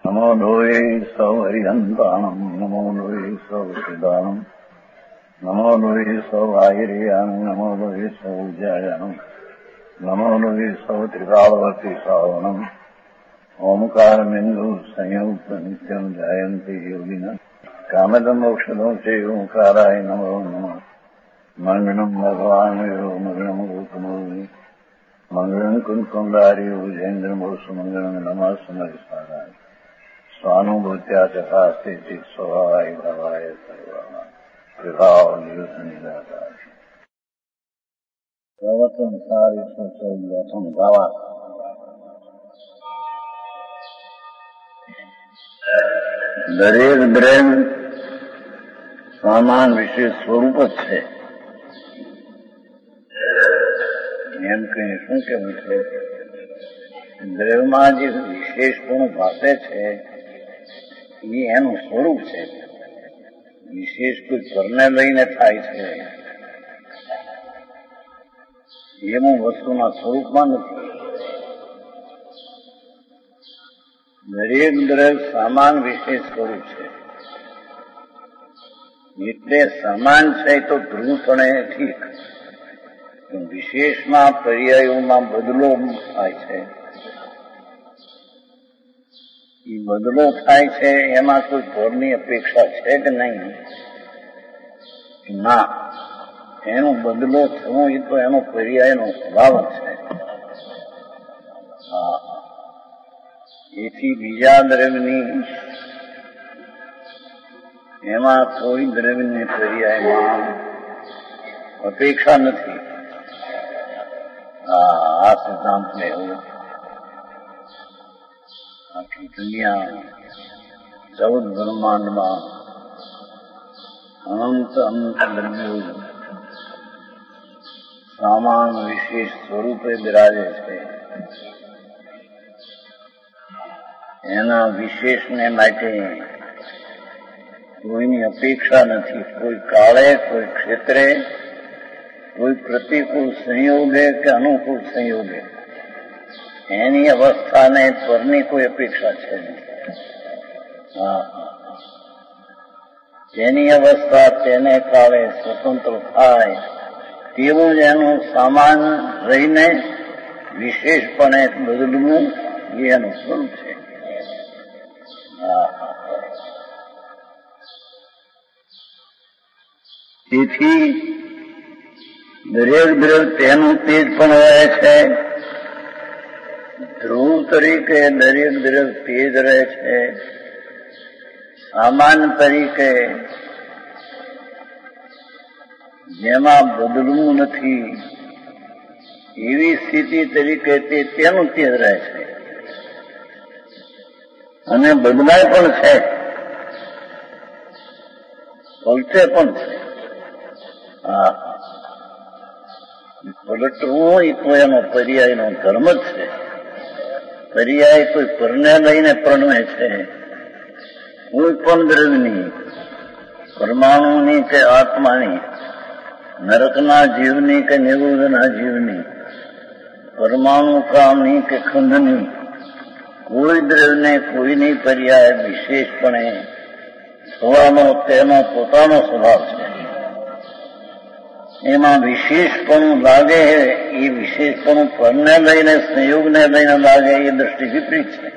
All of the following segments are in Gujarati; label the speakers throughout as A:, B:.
A: નમો લોહે સૌ હરિહંતાણમ નમો લોહે સૌ સિદ્ધાણમ નમો લોહે સૌ આહિર્યાણમ નમો લોહે સૌ ઉજાયાણમ નમો લોહે સૌ ત્રિકાળવતી શ્રાવણમ ઓમકારમિંદુ સંયુક્ત નિત્યમ જાયંતી યોગિના કામદમ ઔષધો છે ઓંકારાય નમો નમઃ મંગળમ ભગવાન મંગળમ ગોતમોહિ મંગળમ કુંકુંડારી ઉજેન્દ્રમોષ મંગળમ નમઃ સમરિસારાય સ્વાનુભૂત્યા ચકાસ્તે ચિત સ્વભાવાય ભાવાય સર્વા વિભાવ નિદાતા પ્રવચન સારી પ્રથમ ભાવા દરેક દ્રવ્ય સામાન વિશેષ સ્વરૂપ જ છે. એમ કહીને શું કેવું છે? દ્રવ્યમાં જે વિશેષપણું ભાષે છે એ એનું સ્વરૂપ છે. વિશેષ કોઈ પરને લઈને થાય છે એવું વસ્તુના સ્વરૂપમાં નથી. દરેક દ્રવ્ય સમાન વિશેષ સ્વરૂપ છે. એટલે સમાન છે તો ધ્રુવપણે ઠીક, વિશેષમાં પર્યાયોમાં બદલો થાય છે. એ બદલો થાય છે એમાં કોઈ ફળની અપેક્ષા છે કે નહીં? ના, એનો બદલો થવો એ તો એનો પર્યાયનો સ્વભાવ છે. એથી બીજા દ્રવ્યની એમાં કોઈ દ્રવ્યની પર્યાયમાં અપેક્ષા નથી. આ સિદ્ધાંતને એવું આખી દુનિયા 14 બ્રહ્માંડમાં અનંત દ્રવ્યો સામાન વિશેષ સ્વરૂપે બિરાજે છે. એના વિશેષને માટે કોઈની અપેક્ષા નથી. કોઈ કાળે, કોઈ ક્ષેત્રે, કોઈ પ્રતિકૂળ સંયોગે કે અનુકૂળ સંયોગે એની અવસ્થાને પરની કોઈ અપેક્ષા છે નહીં. તેની અવસ્થા તેને કાળે સ્વતંત્ર થાય તેવું જ એનું સામાન રહીને વિશેષપણે બદલવું એ એનું સ્વરૂપ છે. તેથી દરેક દ્રવ્ય તેનું તેજ પણ રહે છે. ધ્રુવ તરીકે દરેક દ્રવ્ય તેજ રહે છે. સામાન તરીકે જેમાં બદલવું નથી એવી સ્થિતિ તરીકે તેનું તેજ રહે છે અને બદલાય પણ છે, પલટે પણ છે. પલટવું એ તો એનો પર્યાયનો ધર્મ જ છે. પર્યાય કોઈ પરને લઈને પરણવે છે. કોઈ પણ દ્રવ્યની, પરમાણુની કે આત્માની, નરકના જીવની કે નિરોધના જીવની, પરમાણુ કામની કે ખંડની, કોઈ દ્રવ્યને કોઈની પર્યાય વિશેષપણે થવાનો તેનો પોતાનો સ્વભાવ છે. એમાં વિશેષપણું લાગે એ વિશેષપણું પરને લઈને, સંયોગને લઈને લાગે એ દ્રષ્ટિ વિપરીત છે.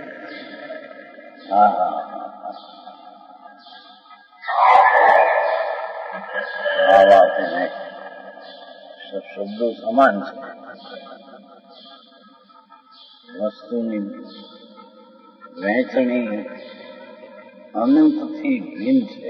A: આ વાત એને શબ્દો સમાન છે. વસ્તુની વહેંચણી અનંતથી ભિન્ન છે.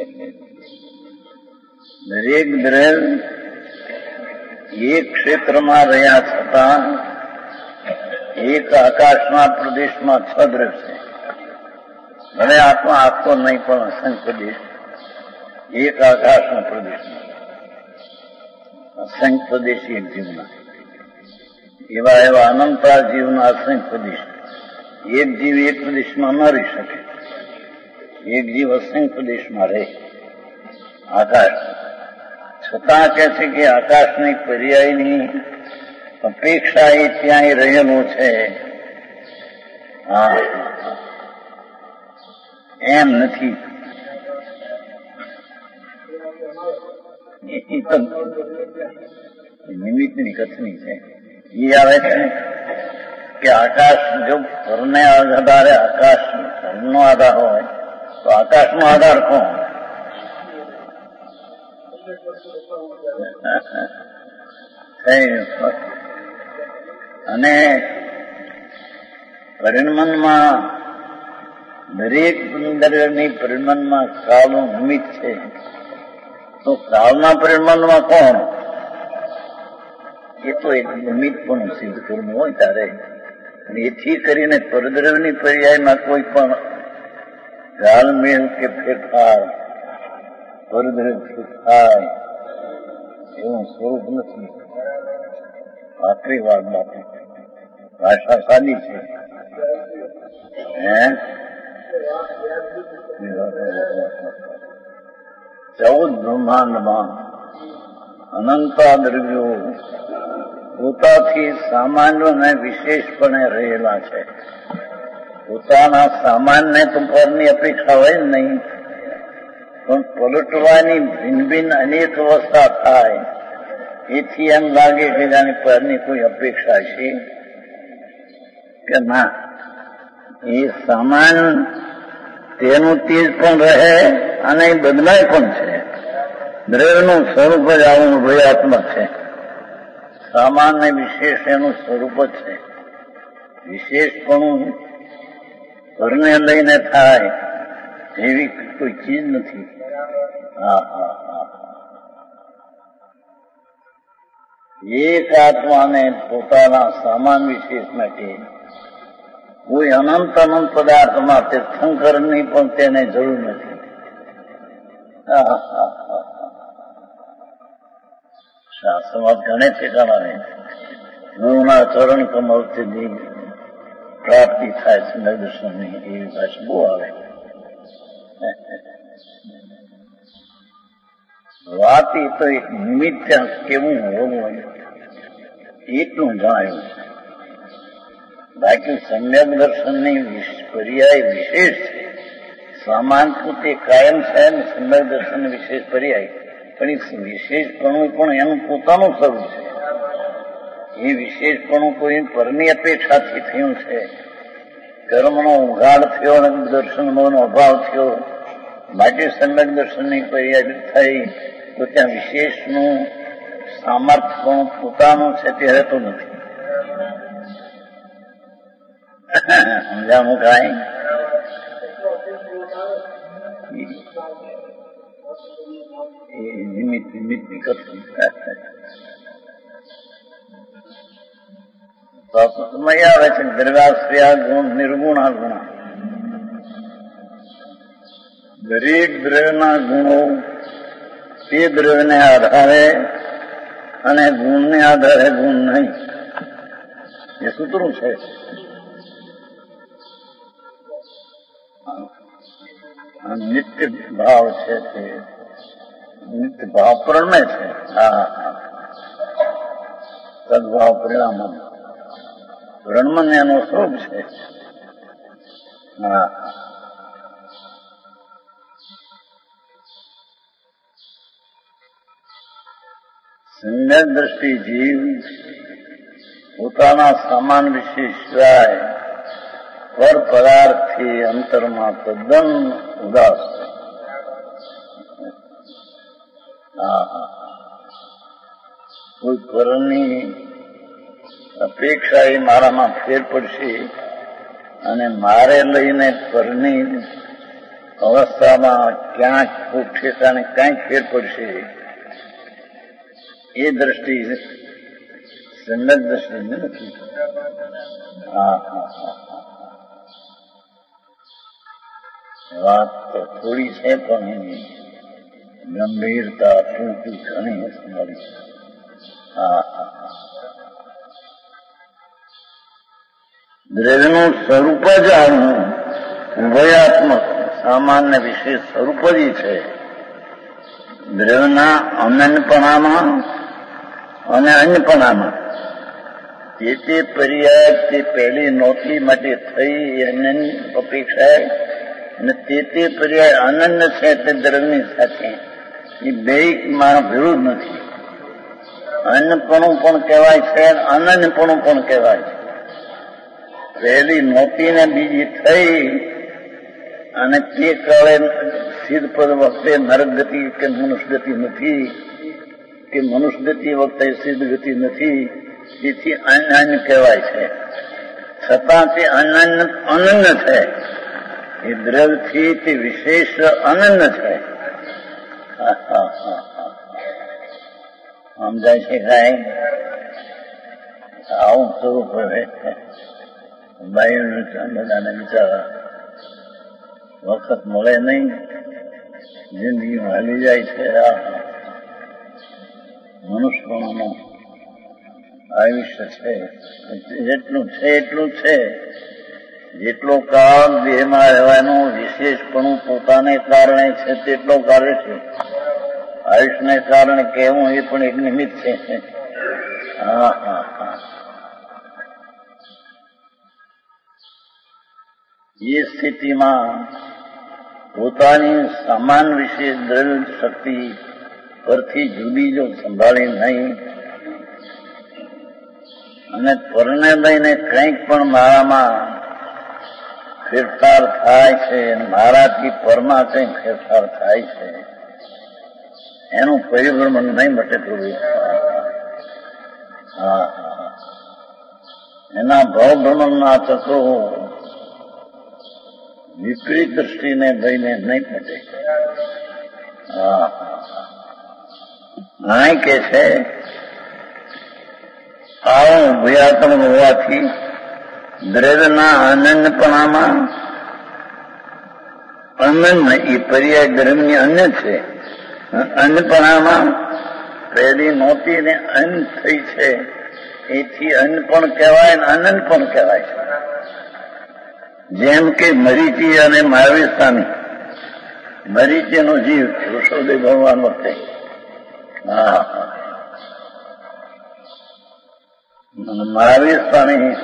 A: દરેક દ્રવ્ય એક ક્ષેત્રમાં રહ્યા છતાં એક આકાશના પ્રદેશમાં 6 દ્રવ્ય છે. ભલે આત્મા આપતો નહીં પણ અસંખ્ય દેશ એક આકાશના પ્રદેશમાં, અસંખ્ય પ્રદેશી એક જીવના, એવા અનંતા જીવના અસંખ્ય પ્રદેશ. એક જીવ એક પ્રદેશમાં ન રહી શકે, એક જીવ અસંખ્ય પ્રદેશમાં રહે. આકાશ છતાં કહે છે કે આકાશની પર્યાયની અપેક્ષા એ ત્યાંય રહેલો છે. એમ નથી. એ તો નિમિત્તની કથની છે. એ આવે છે કે આકાશ જો ઘરને આધારે આકાશ ઘરનો આધાર હોય તો આકાશનો આધાર કોણ? અને પરિણમનમાં દરેક ઇન્દ્રિયની પરિણમનમાં કાળનું નિમિત્ત છે. તો કાળના પરિણમનમાં કોણ? એ તો એક નિમિત્ત પણ સિદ્ધ કરવું હોય ત્યારે. એથી કરીને પરદ્રવ્યની પર્યાયમાં કોઈ પણ ગાલમેલ કે ફેરફાર પરદ્રવ્ય થાય એવું સ્વરૂપ નથી. આખરી વાત બાપુ, ભાષા સાદી છે. 14 બ્રહ્માંડમાં અનંતા દ્રવ્યો પોતાથી સામાન્ય અને વિશેષપણે રહેલા છે. પોતાના સામાન્ય તો પરની અપેક્ષા હોય જ નહીં, પણ પલટવાની ભિન્ન ભિન્ન અનેક અવસ્થા થાય એથી એમ લાગે કે જાણે પરની કોઈ અપેક્ષા છે કે ના. એ સામાન તેનું તેજ પણ રહે અને એ બદલાય પણ છે. દ્રવ્યનું સ્વરૂપ જ આવું ભયાત્મક છે. સામાન્ય વિશેષ એનું સ્વરૂપ જ છે. વિશેષપણું ઘરને લઈને થાય એવી કોઈ ચીજ નથી. એક આત્માને પોતાના સામાન વિશેષ માટે કોઈ અનંત પદાર્થમાં તીર્થંકરની પણ તેને જરૂર નથી. શાસ્ત્રમાં ઘણે ઠેકાણા ગુરુના ચરણ કમળથી પ્રાપ્તિ થાય છે દર્શનની એવી ભાષા બહુ આવે. વાત એ તો એક નિમિત્ત કેવું હોવું એટલું જણાયું. બાકી સમ્યક દર્શનની પર્યાય વિશેષ છે. સામાન તે કાયમ છે અને સમ્યક દર્શન વિશેષ પર્યાય, પણ એ વિશેષપણું પણ એનું પોતાનું સ્વરૂપ છે. એ વિશેષપણું કોઈ પરની અપેક્ષાથી થયું છે. કર્મનો ઉઘાડ થયો અને દર્શનનો અભાવ થયો, માટે સમ્યક દર્શનની પર્યાય થઈ તો ત્યાં વિશેષનું સામર્થ્ય પણ પોતાનું છે તે રહેતું નથી. સમજાવું કાંઈ? નિમિત્તની કથન સમય આવે છે. દ્રવ્યાશ્રયા ગુણ નિર્ગુણા ગુણ. દરેક દ્રવ્યના ગુણો તે દ્રવ્યને આધારે અને ગુણને આધારે ગુણ નહીં. એ સૂત્રું છે. નિત્ય ભાવ છે તે નિત્ય ભાવ પ્રણમે છે. સદભાવ પરિણામ બ્રહ્મન એનો સ્વરૂપ છે. સમ્યક દ્રષ્ટિ જીવ પોતાના સામાન વિશે સિવાય પર પદાર્થથી અંતરમાં તદ્દન ઉદાસ. કોઈ પરની અપેક્ષા એ મારામાં ફેર પડશે અને મારે લઈને પરની અવસ્થામાં ક્યાંક કોઈ ઠેકાણે કાંઈક ફેર પડશે એ દ્રષ્ટિ સમ્યક દ્રષ્ટિ નથી. વાત તો થોડી છે પણ એની ગંભીરતા ટૂંકી ઘણી સંભાળી. દ્રવ્યનું સ્વરૂપ જ આવું ઉભયાત્મક સામાન્ય વિશેષ સ્વરૂપ જ છે. દ્રવ્યના અનન્યપણામાં અને અન્યપણામાં જે પર્યાય તે પહેલી નોકરી માટે થઈ એની અપેક્ષા અને તે પર્યાય અનન્ય છે તે દ્રવ્યની સાથે એ બે માં વિરુદ્ધ નથી. અન્નપણું પણ કહેવાય છે, અનન્યપણું પણ કહેવાય છે. પહેલી નહોતી ને બીજી થઈ, અને તે કાળે સિદ્ધપદ વખતે નરક ગતિ કે મનુષ્ય ગતિ નથી, કે મનુષ્ય ગતિ વખતે સિદ્ધ ગતિ નથી, તેથી અનન્ય કહેવાય છે. છતાં તે અનન્ય છે. એ દ્રવ્યથી તે વિશેષ અનન્ય છે. સમજાય છે કાંઈ? આવું સ્વરૂપ હવે બાયું બધાને બિચારા વખત મળે નહીં, જિંદગીમાં હાલી જાય છે. મનુષ્યપણું આયુષ્ય છે, જેટલું છે એટલું છે. જેટલો કાળ દેહમાં રહેવાનું વિશેષપણું પોતાને કારણે છે તેટલો કાઢે છે. આયુષ્યને કારણે કહેવું એ પણ એક નિમિત્ત છે. એ સ્થિતિમાં પોતાની સમાન વિશે દ્રવ્ય શક્તિ પરથી જુદી જો સંભાળી નહીં અને પરને લઈને કંઈક પણ મારામાં ફેરફાર થાય છે, મારાથી પરમાં કંઈક ફેરફાર થાય છે, એનું પરિભ્રમણ નહીં મટે થોડું. એના ભાવભ્રમણના ચક્રો વિપરીત દ્રષ્ટિને લઈને નહીં મટે. અહીં કે છે આવું ઉભયાત્મ હોવાથી દ્રવ્યના અનન્યપણામાં અનન્ય એ પર્યાય દ્રવ્યની અન્ય છે. અન્નપણામાં પહેલી નહોતી ને અન્ન થઈ છે, એથી અન્ન પણ કહેવાય ને અનંત પણ કહેવાય છે. જેમ કે મરીચી અને મહાવીર સ્વામી, મરીચીનો જીવ ઋષભદેવ ભગવાન વખતે મહાવીર સ્વામી,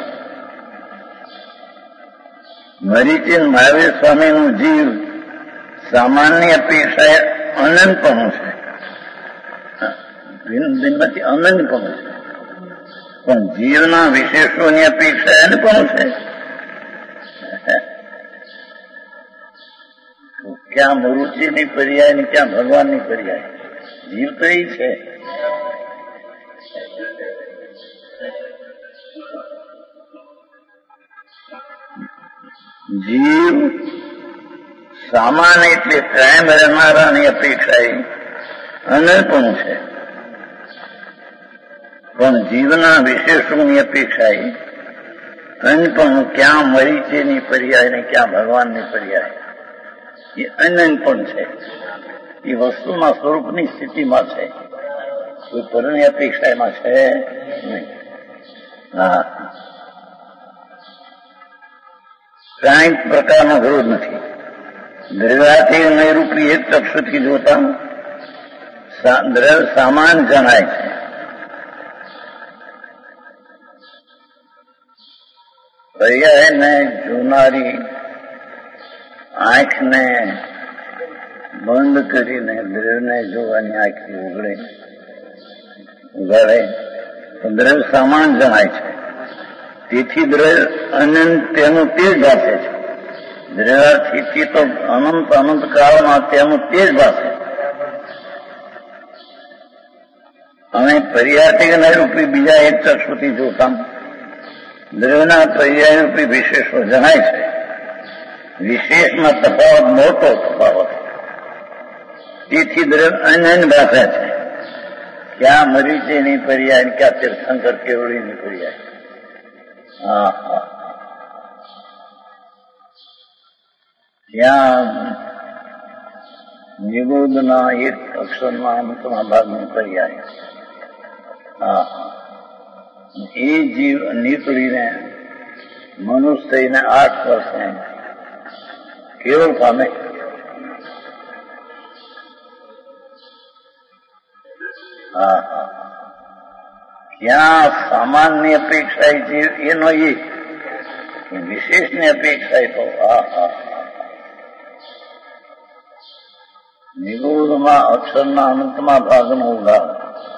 A: મરીચી મહાવીર સ્વામીનું જીવ સામાન્ય અપેક્ષાએ અનંતપણું છે, ભિન્નથી અનંતપણું છે. પણ જીવના વિશેષોની અપેક્ષા અનંતપણું છે. ક્યાં મરુચિની પર્યાય ને ક્યાં ભગવાનની પર્યાય? જીવ તો એ છે. જીવ સામાન્ય એટલે કાયમ રહેનારાની અપેક્ષા અનંતપણું છે. પણ જીવના વિશેષોની અપેક્ષા અનંતપણું ક્યાં મરીચીની પર્યાય ને ક્યાં ભગવાનની પર્યાય એ અનંતપણ છે. એ વસ્તુના સ્વરૂપની સ્થિતિમાં છે, કોઈ પરની અપેક્ષા એમાં છે નહીં. કાંઈ પ્રકારનો વિરોધ નથી. દ્રવ્યાથી નૈરૂપી એક ચક્ષુથી જોતા દ્રવ્ય સામાન જણાય છે. પર્યાયને જોનારી આંખને બંધ કરીને દ્રવ્યને જોવાની આંખી ઉગાડે તો દ્રવ્ય સામાન જણાય છે. તેથી દ્રવ્ય અનંત તેનું તે જ ભાષે છે. દ્રવ્યાથી તો અનંત અનંત કાળમાં તેનું તે જ ભાષે. અને પર્યાય રૂપી બીજા એક ચક્ષુથી જોતા દ્રવ્યના પર્યાય રૂપી વિશેષો જણાય છે. વિશેષમાં તફાવત મોટો તફાવત, તેથી દ્રવ્ય અનન્ય ભાષા છે. ક્યાં મરીચીની પર્યાય, ક્યાં તીર્થંકર કેવડીની પર્યાય. ત્યાં નિબોધના એક અક્ષરના અંતના ભાગનું પર્યાય. એ જીવ નીકળીને મનુષ્ય થઈને 8 વર્ષે કેવળ પામે. ક્યાં સામાન્ય અપેક્ષા જીવ એનો એ વિશેષની અપેક્ષા તો નિગૂઢમાં અક્ષરના અંતમાં ભાગનો ઉગાડ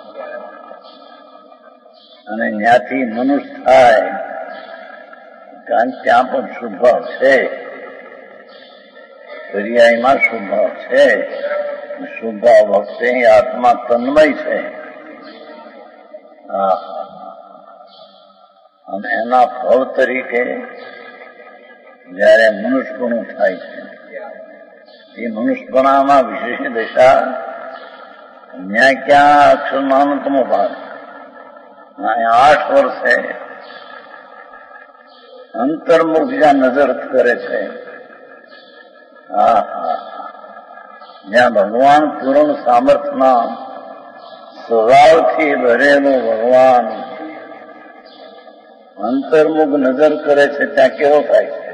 A: અને ત્યાંથી મનુષ્ય થાય કારણ ત્યાં પણ શુભભાવ છે, પર્યાયમાં શુભભાવ છે. શુભભાવ વખતે આત્મા તન્મય છે. અને એના ફળ તરીકે જયારે મનુષ્યપણું થાય છે, એ મનુષ્યપણામાં વિશેષ દશા ત્યાં ક્યાં અક્ષરમાનતમો ભાગ 8 વર્ષે અંતર્મુખ જ્યાં નજર કરે છે, જ્યાં ભગવાન પૂર્ણ સામર્થ્યના સ્વભાવથી ભરેલો ભગવાન અંતર્મુખ નજર કરે છે, ત્યાં કેવો થાય છે?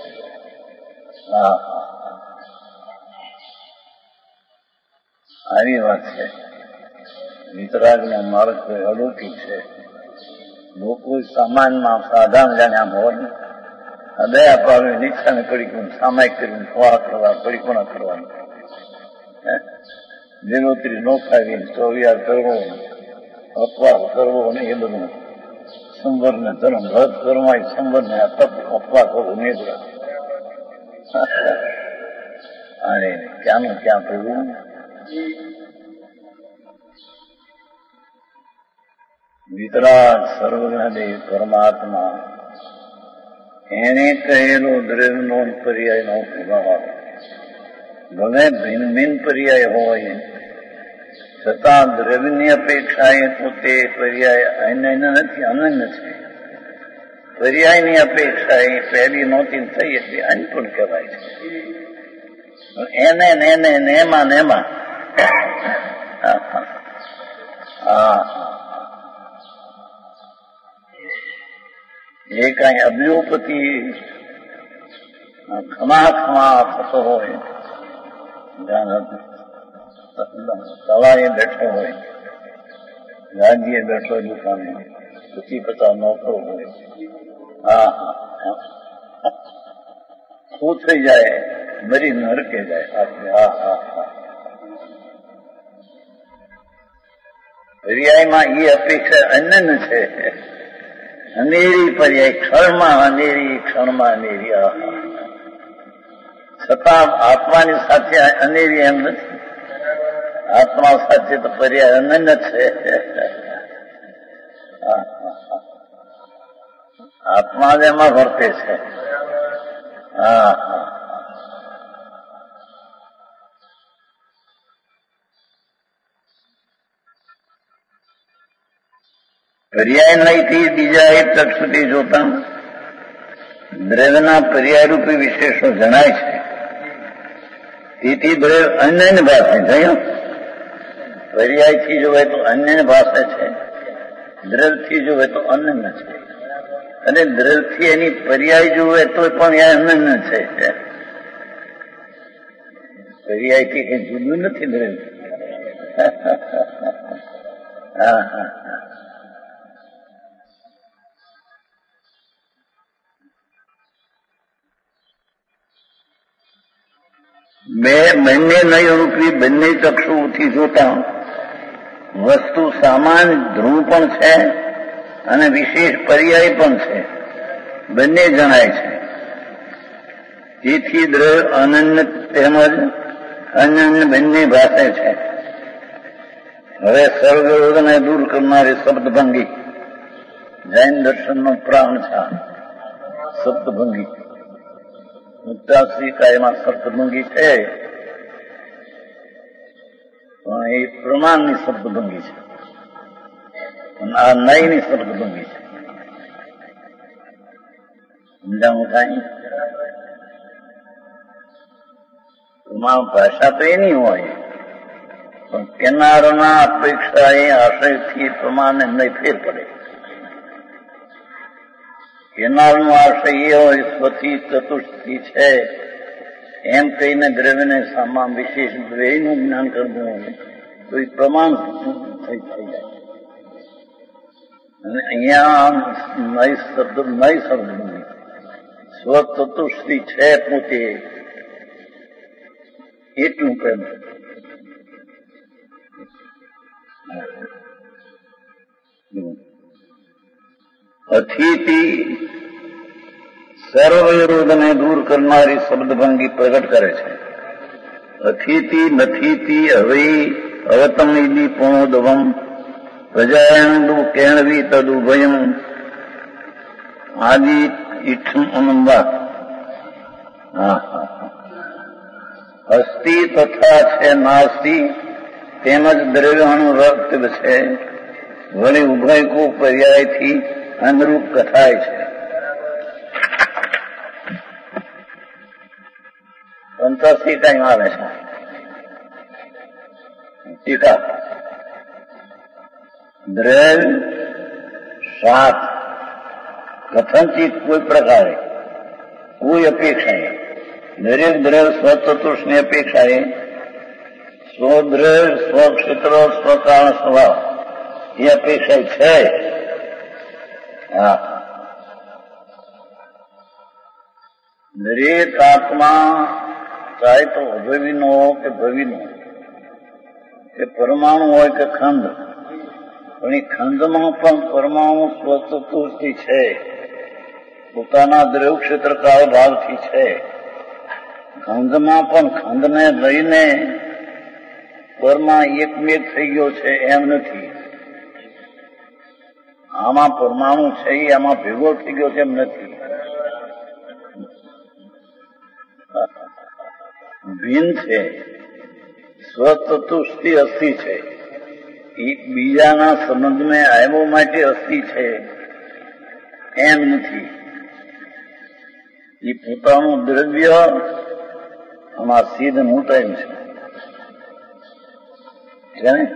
A: આવી વાત છે. વિતરાગનો માર્ગ કોઈ અલૌકિક છે. લોકો સામાન્યમાં સાધારણ જાણે આમ હોય દયા પાડવી, નિક્ષાને પડીકું સામાયિક કરીને ખોવા કરવા, પડીકોણા કરવાનું, લીલોતરી નો ખાવી, ચોવિયાર કરવો, અપવાસ કરવો ને એ બધું સંવરને ધર્મ રદ કરવા, સંવરને તપ અપવા કરવો નીકળે. અને ક્યાંનું ક્યાં પડવું. વિતરાગ સર્વજ્ઞદેવ પરમાત્મા એને કહેલો દ્રવ્યનો પર્યાયનો પ્રભાવ ભલે ભિન્ન ભિન્ન પર્યાય હોય છતાં દ્રવ્યની અપેક્ષાએ તો તે પર્યાય અન્ય નથી, અનન્ય છે. પર્યાયની અપેક્ષા એ પહેલી નહોતી થઈ એટલે અન્ય પણ કહેવાય છે. એને નેમાં નેમાં એ કઈ અબજોપતિ ખમા થતો હોય, તળાએ બેઠો હોય, ગાંધીએ બેઠો દુકાને 50 નોકરો હોય, શું થઈ જાય? મરી નરકે જાય. પર્યાયમાં એ અપેક્ષા અનન્ય છે. અનેરી પર્યાય, ક્ષણમાં અનેરી, ક્ષણમાં અનેરી. છતાં આત્માની સાથે અનેરી એમ નથી. આત્મા સાથે તો પર્યાય અનન્ય છે. આત્મા જ એમાં વર્તે છે. પર્યાય નહીંથી બીજા એક તક સુધી જોતા દ્રવ્યના પર્યાયરૂપી વિશેષો જણાય છે. તેથી દ્રવ્ય અન્ય ભાષે થયો. પર્યાયથી જોવે તો અન્ય ભાષે છે, દ્રવ્યથી જોવે તો અનન્ય છે. અને દ્રવ્યથી એની પર્યાય જોવે તો પણ એ અનન્ય છે. પર્યાયથી કઈ જુદું નથી દ્રવ્ય. બંને નયરૂપી બંને ચક્ષુથી જોતા વસ્તુ સામાન્ય ધ્રુવ પણ છે અને વિશેષ પર્યાય પણ છે. બંને જણાય છે. તેથી દ્રવ્ય અનન્ય તેમજ અનન્ય બંને ભાષે છે. હવે સર્વરોગને દૂર કરનારી શબ્દભંગી જૈન દર્શનનો પ્રાણ છે. શબ્દભંગી મુક્તાશ્રીકાયમાં શબ્દભંગી છે, પણ એ પ્રમાણની શબ્દભંગી છે. આ નયની શબ્દભંગી છે. સમજાવું થાય? પ્રમાણ ભાષા તો એની હોય, પણ કેનારના અપેક્ષા એ આશયથી પ્રમાણને નહીં ફેર પડે. કેનારનો આશય એ હોય સ્વથી ચતુષ્થી છે એમ કહીને દ્રવ્યને સામા વિશેષ દ્વયનું જ્ઞાન કરવું હોય તો એ પ્રમાણ થઈ જાય. અને અહીંયા નય શબ્દ સ્વ ચતુષ્થી છે પોતે એટલું પ્રેમ અતિથી સર્વ વિરોધને દૂર કરનારી શબ્દભંગી પ્રગટ કરે છે. અતિથી નથીથી હવે અવતમ ઇદી પૂર્ણોદવમ પ્રજાયંદુ કેણવી તદુભયમ આદિ ઈઠમ અનંબા. અસ્થિ તથા છે નાસ્તિ તેમજ દ્રવ્યનું રક્ત છે. વળી ઉભય કો પર્યાયથી અનુરૂપ કથાય છે. 85 ટાઈમ આવે છે ટીકા. દ્રવ્ય સાત કથનચિત કોઈ પ્રકારે કોઈ અપેક્ષાએ દરેક દ્રવ્ય સ્વચતુષ્ની અપેક્ષાએ સ્વદ્રવ્ય સ્વક્ષેત્ર સ્વકારણ સ્વભાવ એ અપેક્ષા છે. દરેક આત્મા ચાહે તો અભવીનો હોય કે ભવીનો કે પરમાણુ હોય કે ખંડ, પણ એ ખંડમાં પણ પરમાણુ સ્વચતુષ્ટિ છે, પોતાના દ્રવ્ય ક્ષેત્ર કાળ ભાવથી છે. ખંડમાં પણ ખંડને લઈને પરમા એકમેક થઈ ગયો છે એમ નથી. આમાં પરમાણુ છે આમાં ભેગો થઈ ગયો છે એમ નથી. ભિન્ન છે. સ્વચતુષ્ટિ અસ્થિ છે. બીજાના સંબંધને આવ્યો માટે અસ્થિ છે એમ નથી. એ પોતાનું દ્રવ્ય આમાં સિદ્ધ મોટા એમ છે ને.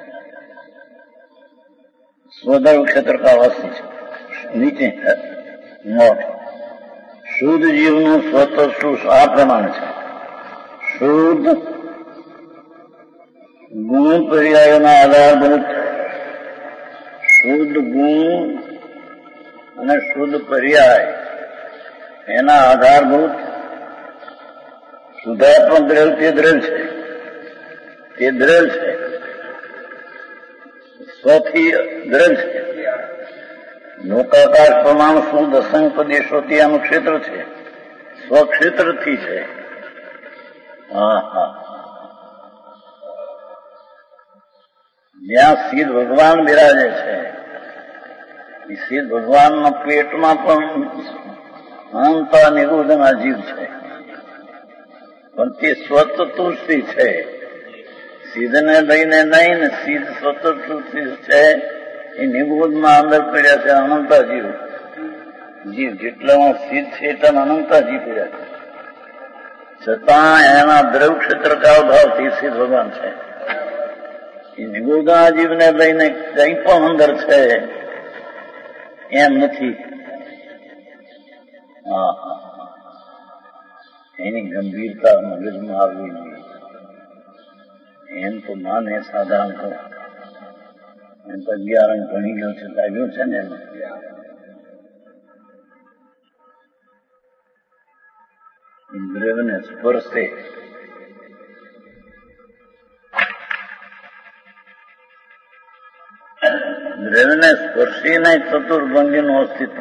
A: સ્વદર્વ ક્ષેત્ર કા અસ્થિ છે. નીચે નોટ શુદ્ધ જીવનું સ્વતઃ આ પ્રમાણે છે. શુદ્ધ ગુણ પર્યાયોના આધારભૂત શુદ્ધ ગુણ અને શુદ્ધ પર્યાય એના આધારભૂત શુદ્ધાત્મક દ્રવ્ય તે દ્રવ્ય છે. તે દ્રવ્ય છે. સ્વથી દ્રવ્ય છે. લોકાકાશ પ્રમાણ શુદ્ધ અસંગ પ્રદેશોથી આનું ક્ષેત્ર છે. સ્વક્ષેત્રથી છે. જ્યાં સિદ્ધ ભગવાન બિરાજે છે એ સિદ્ધ ભગવાનના પેટમાં પણ અનંત નિરોધના જીવ છે, પણ તે સ્વતઃતુષ્ટિ છે. સિદ્ધને લઈને નહીં ને સિદ્ધ સ્વતઃતુષ્ટિ છે. એ નિગોધમાં અંદર પડ્યા છે અનંતા જીવ. જીવ જેટલામાં સિદ્ધ છે એટલા અનંતા જીવ પડ્યા છે. છતાં એના દ્રવ્ય ક્ષેત્ર કાળ ભાવથી સિદ્ધ ભગવાન છે. એ નિગોધના જીવને લઈને કંઈ પણ અંદર છે એમ નથી. એની ગંભીરતા મગજમાં આવવી જોઈએ. એમ તો માને સાધારણ કહું એમ તો 11 ભણી ગયો છે, લાગ્યો છે ને એમાં. દ્રવ્યને સ્પર્શે દ્રવ્યને સ્પર્શીને ચતુર્ભંગીનું અસ્તિત્વ.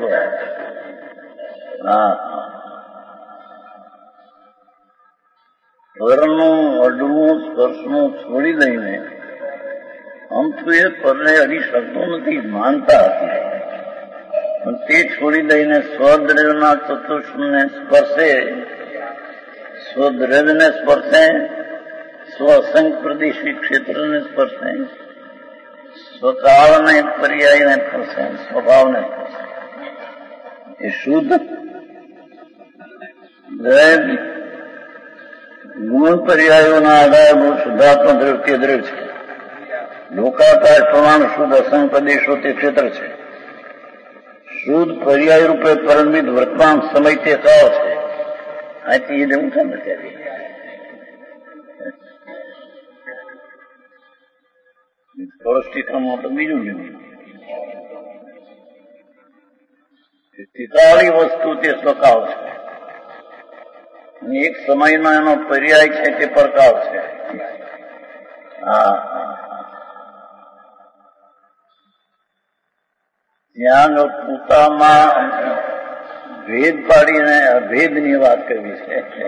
A: પરનું અડવું સ્પર્શનું છોડી દઈને આમ તો એ પરને અડી શકતો નથી માનતા હતી, પણ તે છોડી દઈને સ્વદ્રવ્યના ચતુષ્ને સ્પર્શે, સ્વદ્રવ્યને સ્પર્શે, સ્વસંગ પ્રદેશી ક્ષેત્રને સ્પર્શે, સ્વકાળને પર્યાયને સ્પર્શે, સ્વભાવને સ્પર્શે. એ શુદ્ધ દ્રવ્ય ગુણ પર્યાયોના આધારભૂત શુદ્ધાત્મક દ્રવ્ય તે દ્રવ્ય છે. લોકાકાશ પ્રમાણ શુદ્ધ અસંગ પ્રદેશો તે ક્ષેત્ર છે. શુદ્ધ પર્યાય રૂપે પરમિત વર્તમાન સમય તે કાળ છે. આથી એ જવું છે ને ત્યારે પૌષ્ટિકમાં તો બીજું જવું. તિકાળી વસ્તુ તે સ્વકાળ છે. એક સમયનો એનો પર્યાય છે તે પરકાળ છે. ત્યાં પોતામાં ભેદ પાડીને અભેદની વાત કરવી છે.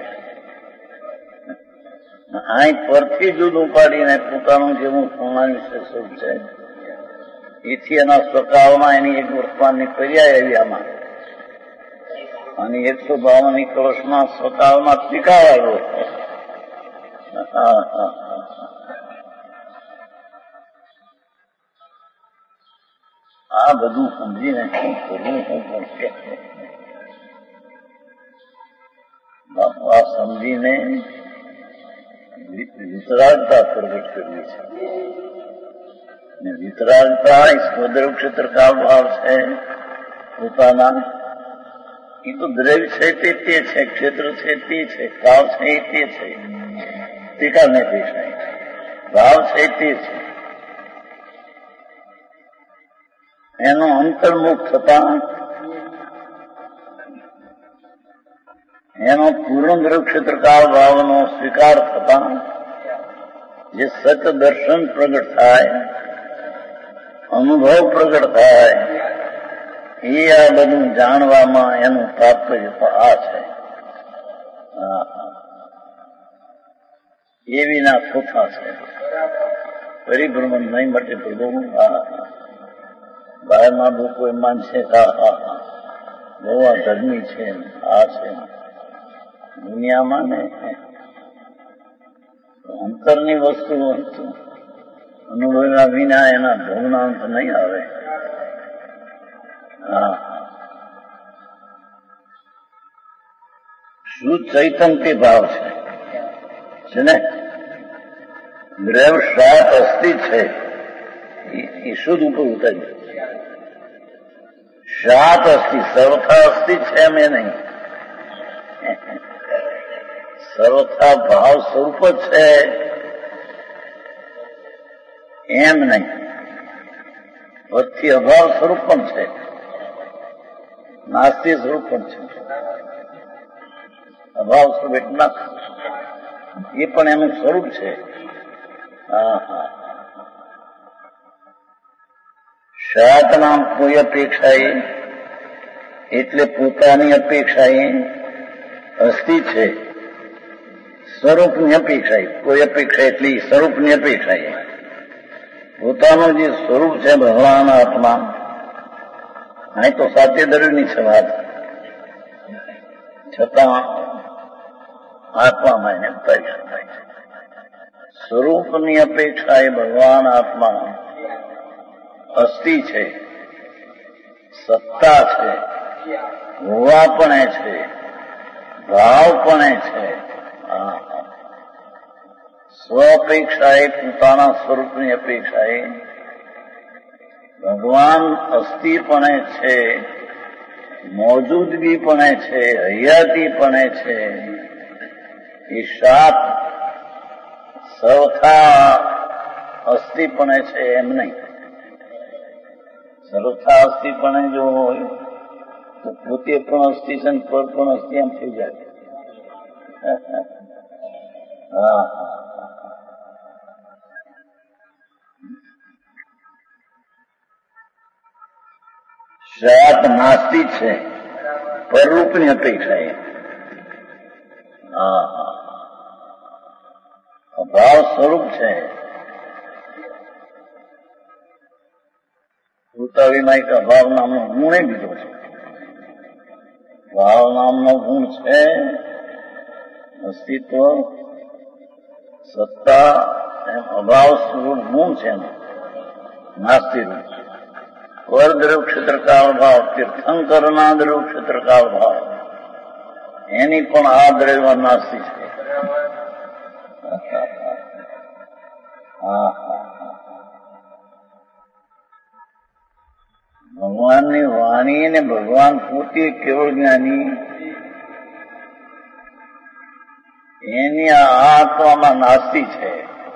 A: અહીં પરથી જુદું પાડીને પોતાનું જેવું પ્રમાણ વિશે સ્વરૂપ છે એથી એના સ્વકાળમાં એની એક વર્તમાનની પર્યાય આવી આમાં અને 152 કળશમાં સ્વકાળમાં ત્રિકાળ આવ્યો. આ બધું સમજીને શું કરવું શું પડશે? બાપુ આ સમજીને વિતરાગતા પ્રગટ કરવી છે. વિતરાગતા સ્વદ્રવ ક્ષેત્રકાળ ભાવ છે પોતાના. એ તો દ્રવ્ય છે તે છે, ક્ષેત્ર છે તે છે, કાળ છે તે છે, ત્રિકાળ ને તે છે, ભાવ છે તે છે. એનો અંતર્મુખ થતા એનો પૂર્ણ દ્રવ ક્ષેત્રકાળ ભાવનો સ્વીકાર થતા જે સત્ય દર્શન પ્રગટ થાય, અનુભવ પ્રગટ થાય, એ આ બધું જાણવામાં એનું તાત્પર્ય આ છે. એ વિના થોથા છે. પરિભ્રમણ નહીં માટે પ્રભુ બહારમાં લોકો એમ માનશે કે બહુ આ ધર્મી છે, આ છે દુનિયામાં ને અંતરની વસ્તુ અનુભવ્યા વિના એના ભોગના અંત નહીં આવે. શુદ્ધ ચૈતન્ય ભાવ છે ને. દ્રવ શાત અસ્થિ છે એ શુદ્ધ ઉપર ઉતરી. શાત અસ્થિ સર્વથા અસ્થિ છે એમ નહીં, સર્વથા ભાવ સ્વરૂપ જ છે એમ નહીં. વચ્ચે અભાવ સ્વરૂપ પણ છે, નાસ્તિ સ્વરૂપ પણ છે. અભાવ સ્વરૂપ એટલા એ પણ એનું સ્વરૂપ છે. શાત નામ કોઈ અપેક્ષા એટલે પોતાની અપેક્ષા અસ્થિ છે. સ્વરૂપની અપેક્ષા કોઈ અપેક્ષા એટલે સ્વરૂપની અપેક્ષા પોતાનું જે સ્વરૂપ છે ભગવાન આત્મા. અહીં તો સાચે દરજની છે વાત, છતાં આત્મામાં એને ઉતારી શકાય છે. સ્વરૂપની અપેક્ષા એ ભગવાન આત્મા અસ્થિ છે, સત્તા છે, હોવા પણ છે, ભાવ પણ છે. સ્વ અપેક્ષા એ પોતાના સ્વરૂપની અપેક્ષા એ ભગવાન અસ્થિ પણ છે, મોજૂદગી પણ છે, હયાતી પણ છે. એ સાત સર્વથા અસ્થિ પણ છે એમ નહીં. સર્વથા અસ્થિ પણ જો હોય તો પોતે પણ અસ્થિ છે ને પર પણ અસ્થિ એમ થઈ જાય. શાત નાસ્તિ છે, પરરૂપની અપેક્ષા એ અભાવ સ્વરૂપ છે. ભૂતાવીમાં એક અભાવ નામનો ગુણ લીધો છે. ભાવ નામનો ગુણ છે, અસ્તિત્વ, સત્તા, એમ અભાવ સ્વરૂપ ગુણ છે. નાસ્તિ રૂપ પર દ્રવ ક્ષેત્રકાળ ભાવ, તીર્થંકરના દ્રવ ક્ષેત્રકાળ ભાવ, એની પણ આ દ્રવ્ય નાસ્તિ છે. ભગવાનની વાણી ને ભગવાન પોતે કેવળ જ્ઞાની, એની આ આત્મામાં નાસ્તિ છે.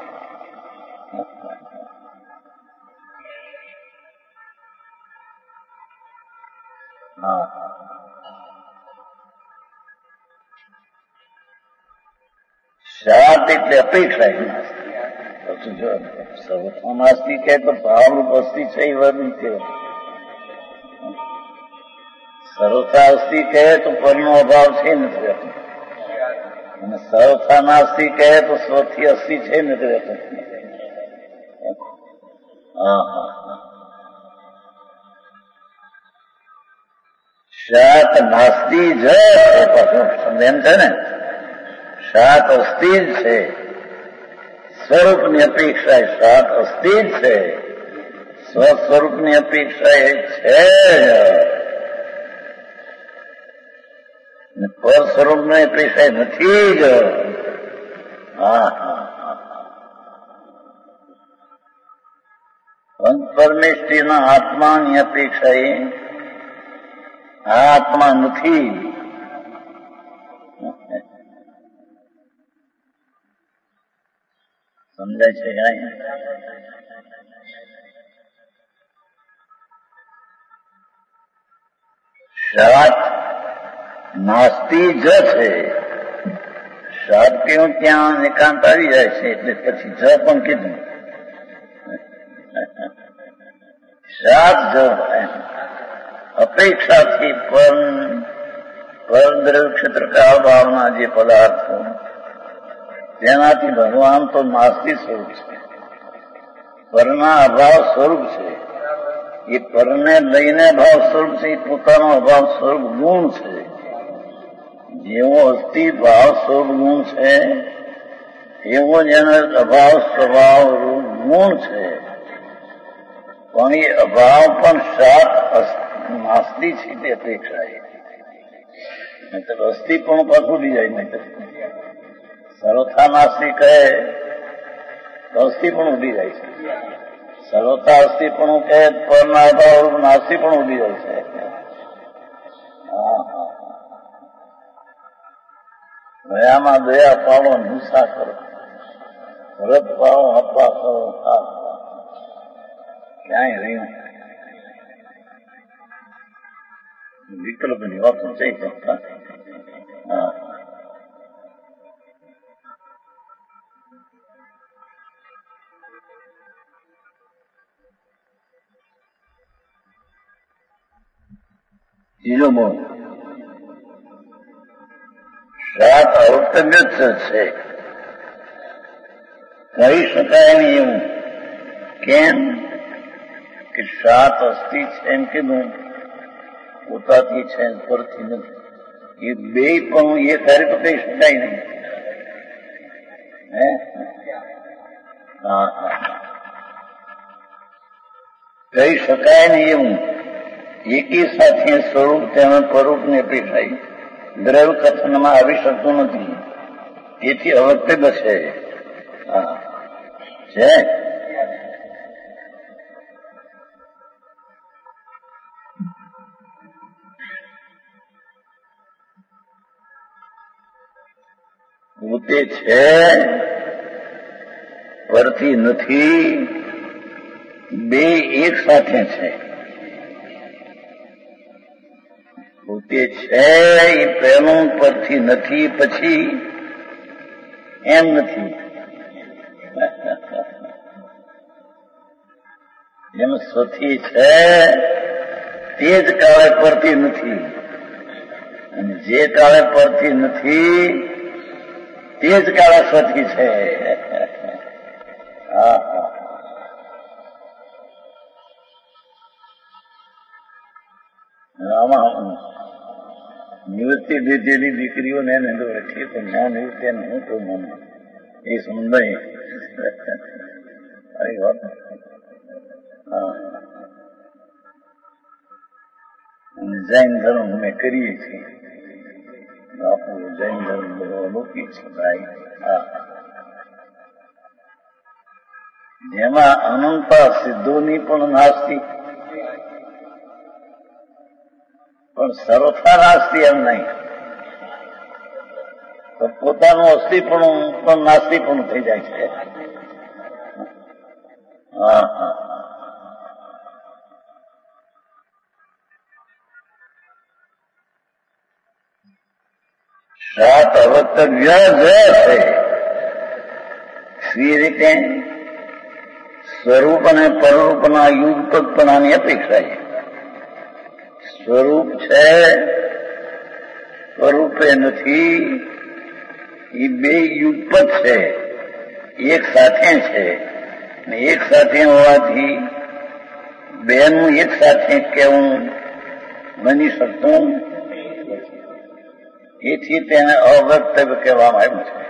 A: શાત એટલે અપેક્ષા નાસ્તિ. પછી જો સર્વથા નાસ્તિ કહે તો ભાવરૂપ અસ્થિ છે એ વર્ણિત કહેવાય. સર્વથા અસ્થિ કહે તો પરનો અભાવ છે નથી રહેતો, અને સર્વથા નાસ્તિ કહે તો સ્વથી અસ્થિ છે નથી રહેતો. શાત નાસ્તિ જ એમ છે ને, શાત અસ્થિ જ છે, સ્વરૂપની અપેક્ષા એ શાત અસ્થિ જ છે, સ્વસ્વરૂપની અપેક્ષા એ છે, પર સ્વરૂપની અપેક્ષા નથી જ. પરમેષ્ટિના આત્માની અપેક્ષા એ આત્મા નથી. સમજાય છે? શાત નાસ્તિ જ છે. શાત કેવું ત્યાં એકાંત આવી જાય છે એટલે પછી જ પણ કીધું. શાત જ અપેક્ષાથી પરદ્રવ્ય ક્ષેત્ર કાળ ભાવના જે પદાર્થો તેનાથી ભગવાન તો નાસ્તિ સ્વરૂપ છે, પરના અભાવ સ્વરૂપ છે. એ પરને લઈને ભાવ સ્વરૂપ છે, એ પોતાનો અભાવ સ્વરૂપ ગુણ છે. જેવો અસ્થિ ભાવ સ્વરૂપ ગુણ છે એવો જ એનો અભાવ સ્વભાવ રૂપ ગુણ છે. પણ એ અભાવ પણ શાત નાસ્તિ છે તે અપેક્ષા એ અસ્થિ પણ પાછું ઉડી જાય નહીં. સર્વથા નાસ્તિ કહે તો અસ્થિ પણ ઉડી જાય છે, સર્વથા અસ્થિ પણ કહે પરના અભાવ નાસ્તિ પણ ઉડી જાય છે. દયામાં દયા પાડો, હિંસા કરો, વ્રત પાડો, હપ્પા કરો, ક્યાંય રહ્યું વિકલ્પની વાતો છે. ત્રીજો બોલ શાત અવતમ્ય જ છે, કહી શકાય નહીં એવું. કેમ કે શાત અસ્થિ છે એમ કીધું, પોતાથી છે પરથી નથી. એ બે પણ એ ખરે તો કહી શકાય નહીં. કહી શકાય નહીં એવું. એકી સાથે સ્વરૂપ તેના સ્વરૂપની અપેક્ષા દ્રવ્ય કથનમાં આવી શકતું નથી, તેથી અવત્ય છે. પોતે છે પરથી નથી, બે એક સાથે છે. પોતે છે એ પહેલું પરથી નથી, પછી એમ નથી. એમ સ્વથી છે તે જ કાળે પરથી નથી, અને જે કાળે પરથી નથી તે જ કાળે સ્વથી છે. આમાં નિવૃત્તિ લીધેલી દીકરીઓને એને એટલી તો ના નિવૃત્તિ એને હું કહું મને એ સમજાય. આવી વાત જૈન ધર્મ અમે કરીએ છીએ. આપણું જૈન ધર્મ બધો અલૌકિક છે ભાઈ. જેમાં અનંતા સિદ્ધોની પણ નાસ્તિ, પણ સર્વથા નાસ્તિ એમ નહીં. તો પોતાનું અસ્થિપણું પણ નાસ્તિપણું થઈ જાય છે. શાત અવતવ્ય જ છે. સ્વી રીતે સ્વરૂપ અને પરરૂપના યુગપદપણાની અપેક્ષા છે. સ્વરૂપ છે, સ્વરૂપે નથી, એ બે યુગપત છે, એક સાથે છે. એક સાથે હોવાથી બેનું એક સાથે કેવું બની શકતું, એથી તેને અવક્તવ્ય કહેવામાં આવ્યું છે.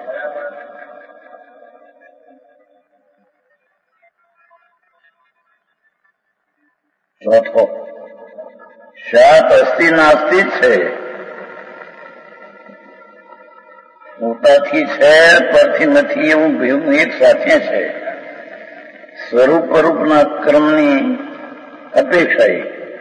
A: ચોથો, શાત અસ્થિ નાસ્તિ છે. પોતાથી છે, પરથી નથી, એવું ભેગું એક સાથે છે. સ્વરૂપ અરૂપના ક્રમની અપેક્ષા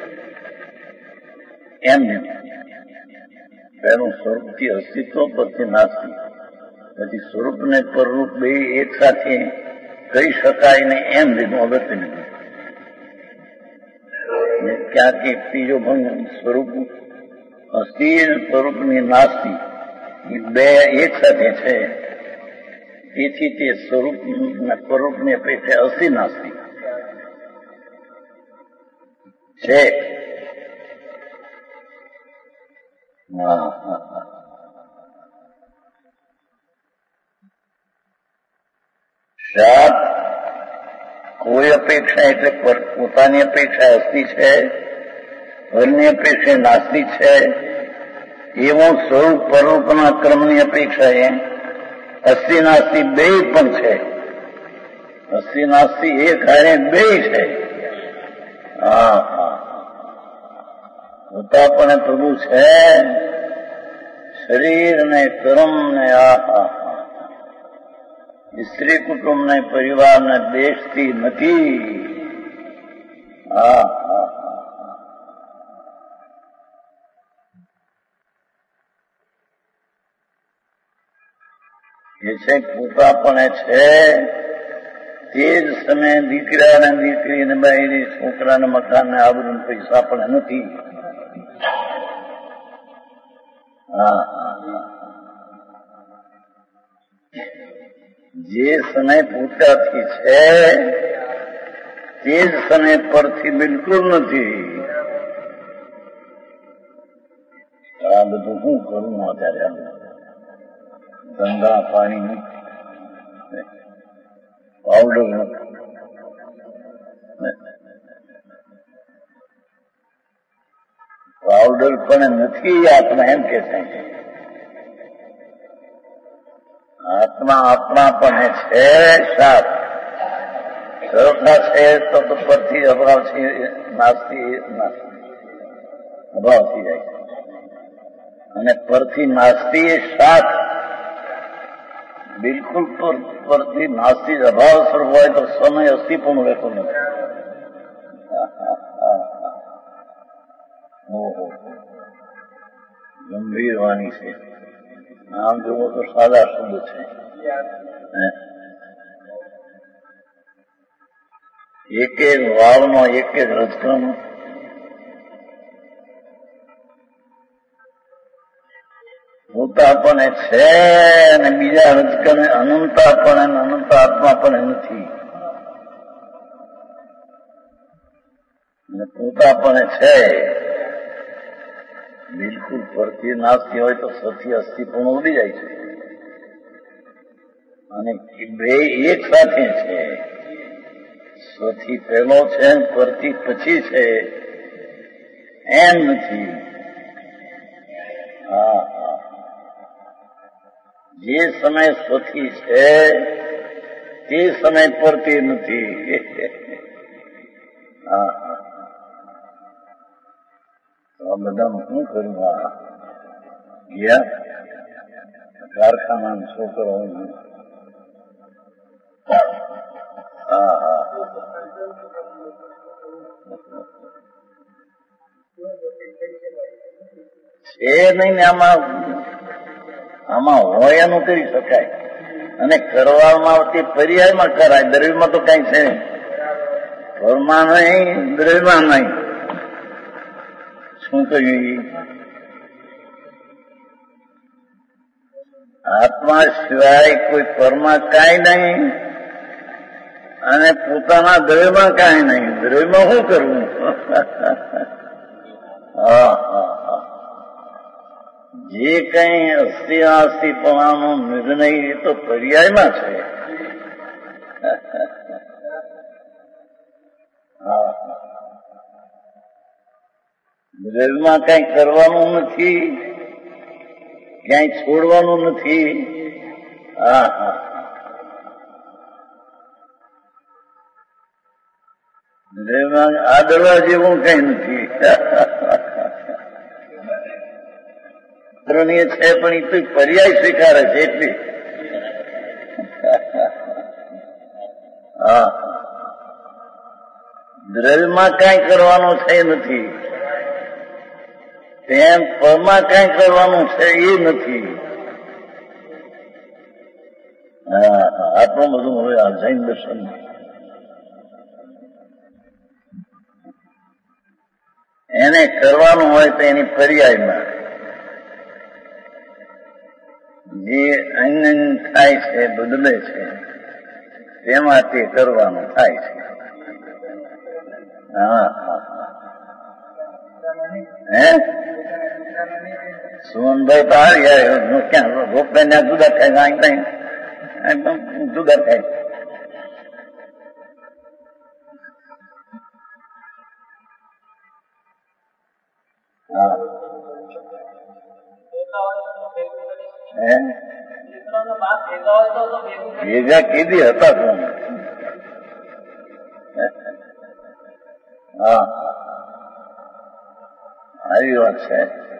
A: એમ પહેલું સ્વરૂપથી અસ્તિત્વ, પરથી નાસ્તિ, પછી સ્વરૂપ ને પરરૂપ બે એક સાથે કહી શકાય ને એમ રીતનું અગત્ય નથી. ક્યાંક એક ત્રીજો ભંગ સ્વરૂપ અસ્થિ સ્વરૂપની નાસ્તિ એ બે એક સાથે છે, તેથી તે સ્વરૂપ સ્વરૂપની અપેક્ષા અસ્થિ નાસ્તિ છે. શાત કોઈ અપેક્ષા એટલે પોતાની અપેક્ષા અસ્થિ છે, ઘરની અપેક્ષા નાસ્તિ છે. એવું સ્વરૂપ પરરૂપના ક્રમની અપેક્ષા એ અસ્થિ નાસ્તિ બે પણ છે. અસ્થિ નાસ્તિ એક હારે બે છે. પોતા પણ પ્રભુ છે, શરીર ને કર્મ ને સ્ત્રી કુટુંબ ને પરિવાર ને દેશથી નથી. એ છે પોતા પણ છે, તે જ સમયે દીકરા ને દીકરી ને બહેરી છોકરા ને મકાન ને આબરૂ પૈસા પણ નથી. જે સમય પોતાથી છે તે જ સમય પરથી બિલકુલ નથી. આ બધું શું કરું અત્યારે? ધંધા પાણી પાવડર પાવડર પણ નથી આત્મા, એમ કે છે. આત્મા આપણા પણ છે. સાત સરળતા છે તો પરથી અભાવ છે, નાસ્તિ અભાવ થઈ જાય છે. અને પરથી નાસ્તિ એ સાત બિલકુલ પરથી નાસ્તિ અભાવ સ્વરૂપ હોય તો સમય અસ્થિ પણ રહેતો નથી. ગંભીર વાણી છે. આમ જોવો તો સાદા શબ્દ છે. એક એક વાવનો એક એક રજકણ પોતા પણ છે, અને બીજા રજકણે અનંતા પણ અનંત આત્મા પણ નથી. પોતા પણ છે બિલકુલ પરથી નાસ્તી હોય તો સથી અસ્થિ પણ ઉડી જાય છે. અને બે એક સાથે છે. સ્વથી પહેલો છે, પરથી પછી છે એમ નથી. જે સમય સ્વથી છે તે સમય પરથી નથી. બધા શું કર્યું? ગયા કારખાના છોકરો છે નહીં ને આમાં હોય એનું કરી શકાય, અને કરવામાં આવતી પર્યાયમાં કરાય. દ્રવ્યમાં તો કઈ છે નહીં, ઘરમાં નહીં, દ્રવ્યમાં નહીં. શું કહ્યું? આત્મા સિવાય કોઈ પરમાં કાંઈ નહીં, અને પોતાના દ્રવ્યમાં કાંઈ નહીં. દ્રવ્યમાં શું કરવું? હા હા હા, જે કઈ અસ્થિનાસ્તિપણાનો નિર્ણય એ તો પર્યાયમાં છે. હા, દ્રવ્યમાં કઈ કરવાનું નથી, ક્યાંય છોડવાનું નથી. હા હા, દ્રવ્યમાં આદરવા જેવું કઈ નથી. છે પણ એ તો પર્યાય સ્વીકારે છે એટલી. હા, દ્રવ્યમાં કઈ કરવાનું છે નથી, તેમ પરમાં કઈ કરવાનું છે એ નથી. હા હા, આટલું બધું હવે આ જૈન દર્શન એને કરવાનું હોય તો એની પર્યાયમાં જે અંગ થાય છે, બદલે છે, તેમાં તે કરવાનું થાય છે. હા હા, હે સુમનભાઈ તો આવી ક્યાં રોપવે ને જુદા થાય, એકદમ જુદા થાય. હા, ભેગા કીધી હતા કોણ? હા, આવી વાત છે.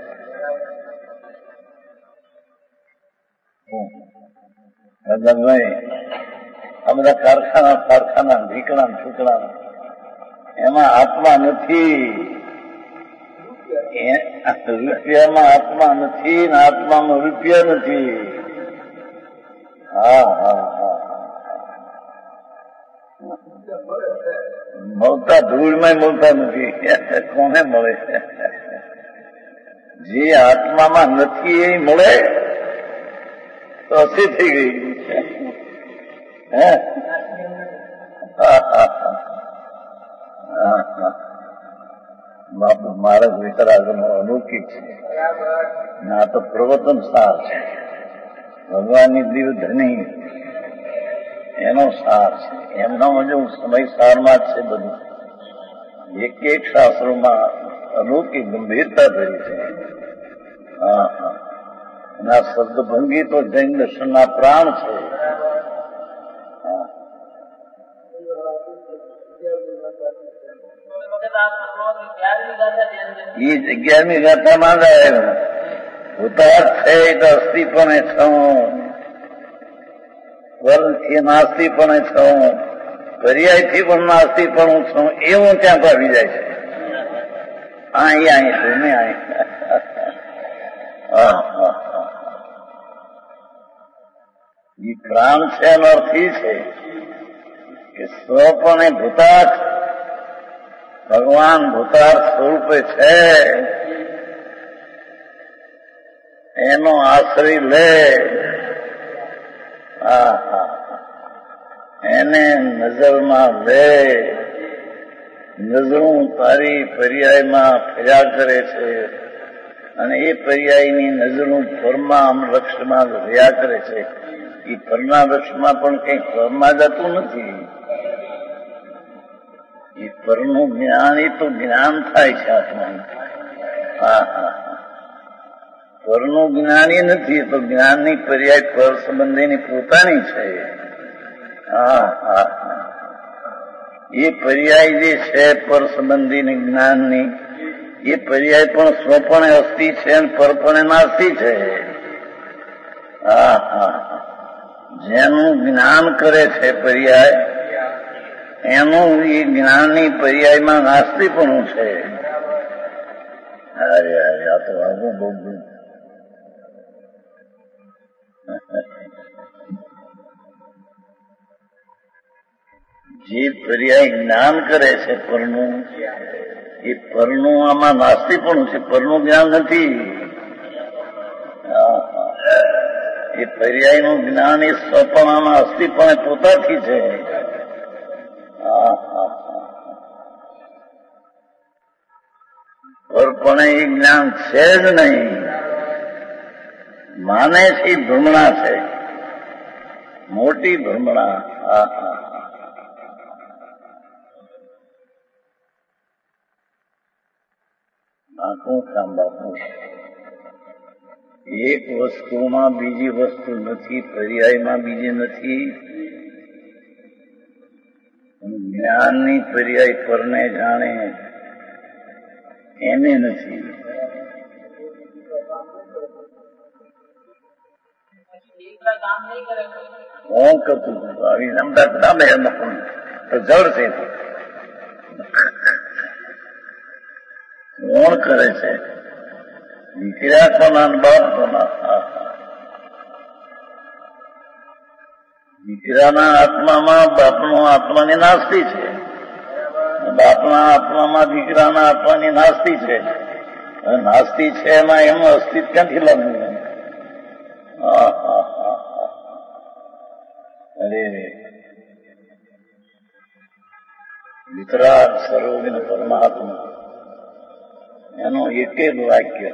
A: ભાઈ આ બધા કારખાના ઢીકણા છૂકડા એમાં આત્મા નથી. રૂપિયામાં આત્મા નથી ને આત્મામાં રૂપિયા નથી. હા હા હા, મળતા ધૂળમાં મળતા નથી. કોને મળે? જે આત્મામાં નથી એ મળે તો અસી થઈ ગઈ. હે મારા વિતરાગનો અલૌકિક છે. આ તો પ્રવર્તન સાર છે. ભગવાનની દિવ્ય ધની એનો સાર છે. એમનો જો સમય સારમાં જ છે બધું. એક એક શાસ્ત્રોમાં અલૌકિક ગંભીરતા ધરી છે. હા હા, અને આ શબ્દભંગી તો જૈન દર્શનના પ્રાણ છે. એ 11મી ગાથામાં જ આવ્યું. ભૂતાર્થ છે તો અસ્થિપણે છું, વર્ણથી નાસ્તિપણે છું, પર્યાયથી પણ નાસ્તિપણું છું, એવું ત્યાં આવી જાય છે. અહીં ભૂમિ અહીં. એ પ્રાણ છે એનો અર્થ એ છે કે સ્વપણે ભૂતાર્થ, ભગવાન ભૂતાર્થ સ્વરૂપે છે, એનો આશ્રય લે. એને નજરમાં લે. નજરું તારી પર્યાયમાં ફર્યા કરે છે અને એ પર્યાયની નજરું પરમાં વૃક્ષમાં રહ્યા કરે છે. એ પરના વૃક્ષમાં પણ કઈ પરમાં જતું નથી. એ પરનું જ્ઞાન એ તો જ્ઞાન થાય છે આત્માનું. હા હા, પરનું જ્ઞાન એ નથી, તો જ્ઞાનની પર્યાય પર સંબંધીની પોતાની છે. હા હા, એ પર્યાય જે છે પર સંબંધીની જ્ઞાનની, એ પર્યાય પણ સ્વપણે અસ્થિ છે અને પરપણે નાસ્તિ છે. હા હા, જેનું જ્ઞાન કરે છે પર્યાય, એનું એ જ્ઞાનની પર્યાયમાં નાસ્તિપણું છે. અરે અરે, આ તો આગળ બહુ જે પર્યાય જ્ઞાન કરે છે પરનું, એ પરનું આમાં નાસ્તિપણું છે, પરનું જ્ઞાન નથી. એ પર્યાયનું જ્ઞાન એ સ્વપણામાં અસ્થિપણે પોતાથી છે. પર પણ એ જ્ઞાન છે જ નહીં. માને છે ભ્રમણા છે, મોટી ભ્રમણા. આખું કામ બાપુ. એક વસ્તુમાં બીજી વસ્તુ નથી, પર્યાયમાં બીજી નથી. જ્ઞાનની પર્યાય પરને જાણે એને નથી. કોણ કરતું આવી અમદાવાદ નામે એમાં તો જળ છે. કોણ કરે છે? દીકરા કોના બાપ કોના? દીકરાના આત્મામાં બાપનો આત્માની નાસ્તી છે, બાપના આત્મામાં દીકરાના આત્માની નાસ્તી છે. નાસ્તી છે એમાં એનું અસ્તિત્વ ક્યાંથી લાવવું? અરે વિતરાગ સર્વજ્ઞ પરમાત્મા એનું એક એક વાક્ય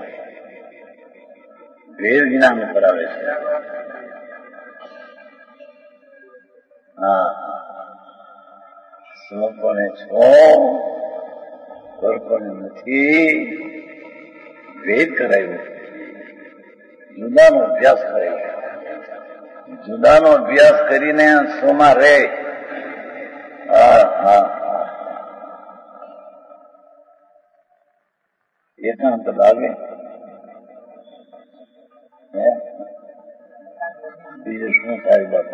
A: વેદ જ્ઞાન કરાવે છે. સ્વપણે છો, પરપણે નથી. વેદ કરાવ્યું, જુદાનો અભ્યાસ કરાવ્યો. જુદાનો અભ્યાસ કરીને સોમાં રહે. એકાંત લાગે. બીજું શું થાય બાપુ?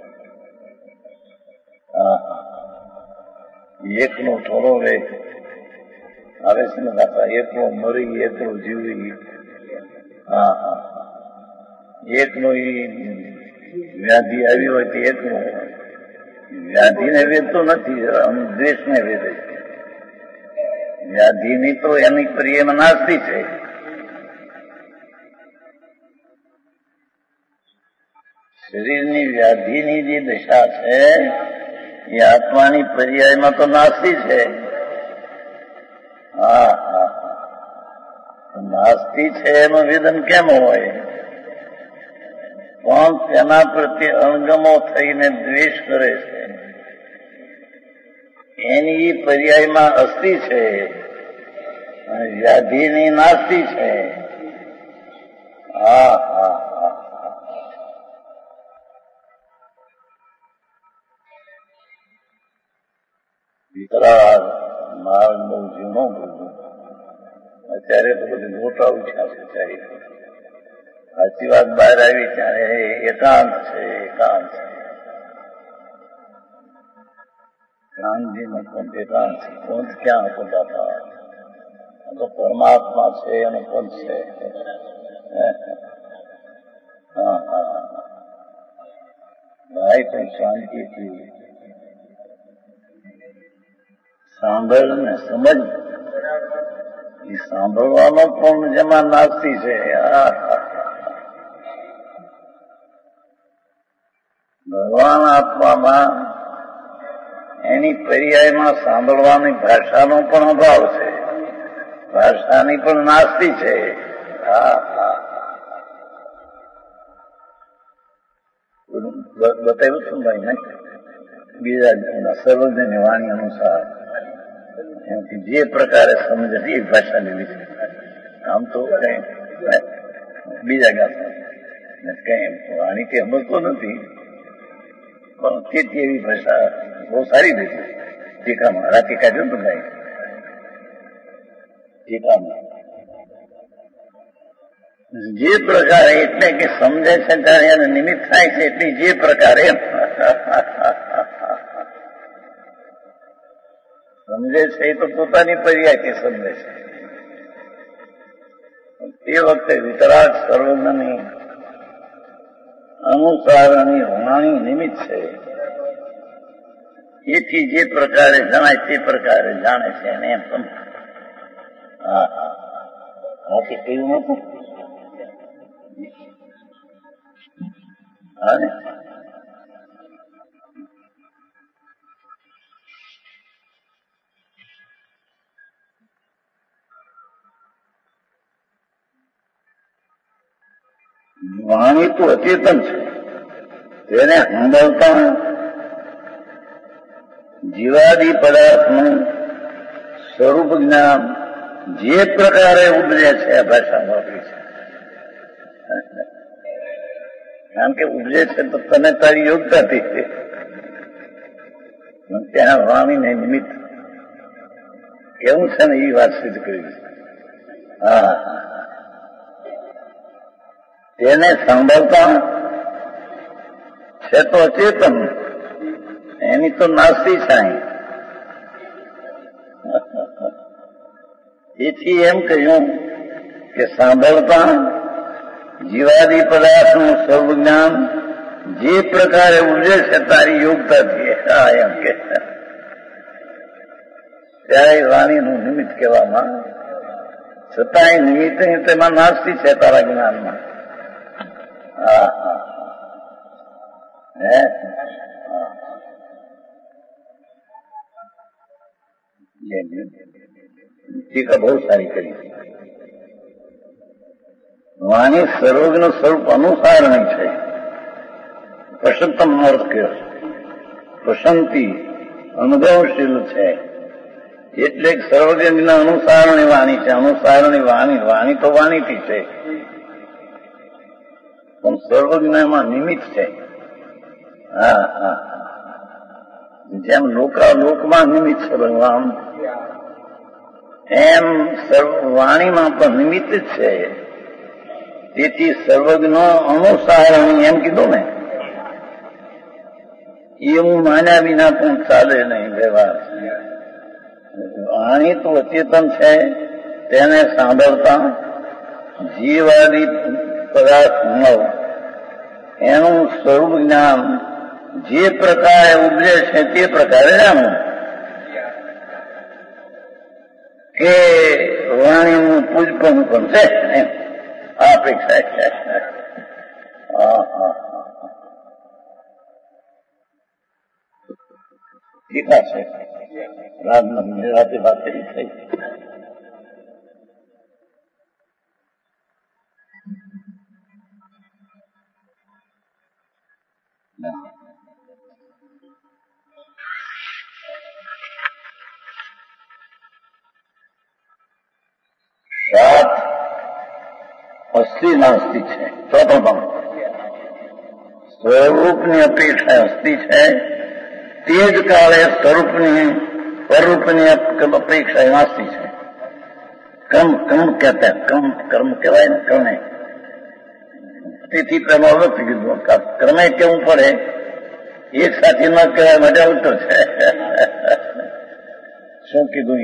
A: એકલો થોડો રે આવે છે ને દાદા, એકલો મરી એકલો જીવી. એકલો વ્યાધિ આવી હોય તો એકલો. વ્યાધિને વેદતો નથી, દ્વેષને વેદે છે. વ્યાધિની તો એની પ્રિયમાં નાસ્તી છે. શરીરની વ્યાધિની જે દશા છે એ આત્માની પર્યાયમાં તો નાસ્તી છે. નાસ્તી છે એનું વેદન કેમ હોય? પણ તેના પ્રત્યે અણગમો થઈને દ્વેષ કરે છે. એની પર્યાયમાં અસ્થિ છે અને વ્યાધિની નાસ્તી છે. વિતરાગ માર્ગ બહુ ઝીણો બધું. અત્યારે તો બધું મોટા ઉછા છે. ત્યારે સાચી વાત બહાર આવી ત્યારે એકાંત છે. એકાંત છે. ગાંધીનો પંથ એકાંત છે. પંથ ક્યાં હતો દાદા? તો પરમાત્મા છે એનો પંથ છે. ભાઈ પણ શાંતિથી સાંભળ ને સમજ. એ સાંભળવાનો પણ જેમાં નાસ્તી છે. ભગવાન આત્મામાં એની પર્યાયમાં સાંભળવાની ભાષાનો પણ અભાવ છે. ભાષાની પણ નાસ્તી છે. બતાવ્યું છું ભાઈ ને બીજા સર્વજ્ઞની વાણી અનુસાર જે પ્રકારે સમજે એ ભાષા લેવી છે. આમ તો કઈ બીજા ગાતા કઈ વાણી કે સમજતો નથી, પણ તેથી એવી ભાષા બહુ સારી રીતે ટીકામાં રાતે કાઢ્યું તો ભાઈ ટીકામાં જે પ્રકારે એટલે કે સમજે છે ત્યારે એને નિમિત્ત થાય છે એટલી જે પ્રકારે સમજે છે એ તો પોતાની પર્યાયથી સમજે છે. તે વખતે વિતરાગ સર્વજ્ઞની અનુસારની વાણી નિમિત્ત છે. એથી જે પ્રકારે જણાય તે પ્રકારે જાણે છે એને એમ સમજ. બાકી કહ્યું નતું. વાણી તો અચેતન છે, તેને સાંભળતા જીવાદી પદાર્થનું સ્વરૂપ જ્ઞાન જે પ્રકારે ઉપજે છે આ ભાષા વાપરી છે. કારણ કે ઉપજે છે તો તને તારી યોગ્યતાથી છે, ત્યાં વાણીને નિમિત્ત કેવું છે ને એ વાત સિદ્ધ કરી છે. હા, તેને સાંભળતા છે તો અચેતન, એની તો નાસ્તી છાય. એથી એમ કહ્યું કે સાંભળતા જીવાદી પદાર્થનું સર્વજ્ઞાન જે પ્રકારે ઉપજે છે તારી યોગ્યતાથી, એમ કે ત્યારે વાણીનું નિમિત્ત કહેવામાં, છતાંય નિમિત્ત તેમાં નાસ્તી છે તારા જ્ઞાનમાં. હા હા હે ટીકા બહુ સારી કરી. વાણી સર્વજ્ઞ સ્વરૂપ અનુસારણી છે. પ્રસન્નમ અર્થ કયો, પ્રસન્નતિ અનુભવશીલ છે, એટલે સર્વજ્ઞના અનુસારણી વાણી છે. અનુસારણી વાણી, વાણી તો વાણીથી છે, પણ સર્વજ્ઞમાં નિમિત્ત છે. હા હા, જેમ લોકમાં નિમિત્ત છે ભગવાન, એમ વાણીમાં પણ નિમિત્ત જ છે. તેથી સર્વજ્ઞ અનુસારણી એમ કીધું ને, એ હું માન્યા વિના પણ ચાલે નહીં વ્યવહાર. વાણી તો અચેતન છે, તેને સાંભળતા જીવાદી પદાર્થ એનું સ્વરૂપ જ્ઞાન જે પ્રકારે ઉપજે છે તે પ્રકારે જાણવું. કે વાણીનું પૂજપણું પણ છે એમ આ અપેક્ષા છે. ટીકા છે રાતે વાત કરી થઈ. સાત અસ્થિ નાસ્તિ છે. ચોથો ભાગ સ્વરૂપની અપેક્ષા અસ્થિ છે, તે જ કાળે સ્વરૂપની સ્વરૂપની અપેક્ષા નાસ્તિ છે. કર્મ કહેતા કર્મ કહેવાય ને, કર્મે. તેથી પેલો અલગ કીધું, કર્મે કેવું પડે એક સાથે ન કહેવાય માટે ઉલટો છે. શું કીધું?